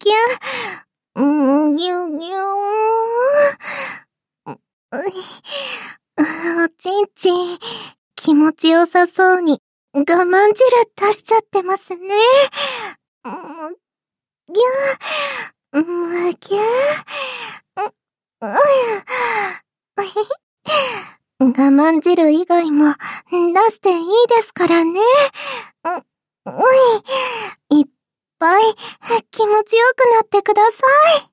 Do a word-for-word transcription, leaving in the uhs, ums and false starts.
ぎゅ、うんぎゅぎゅー。おちんちん、気持ちよさそうに我慢汁出しちゃってますね。むぎゅ、むぎゅ、う、う、我慢汁以外も出していいですからね。う、うい、いっぱい気持ちよくなってください。